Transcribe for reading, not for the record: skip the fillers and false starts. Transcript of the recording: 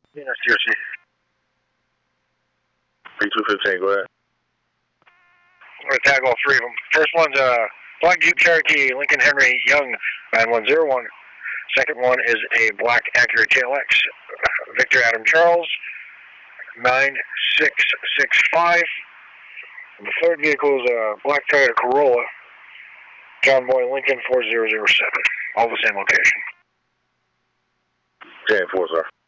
Yeah, seriously. 3215, go ahead. I'm going to tag all three of them. First one's black Jeep Cherokee Lincoln Henry Young 9101. Second one is a black Acura TLX Victor Adam Charles 9665. The third vehicle is a black Toyota Corolla John Boy Lincoln 4007. All the same location. 10-4, sir.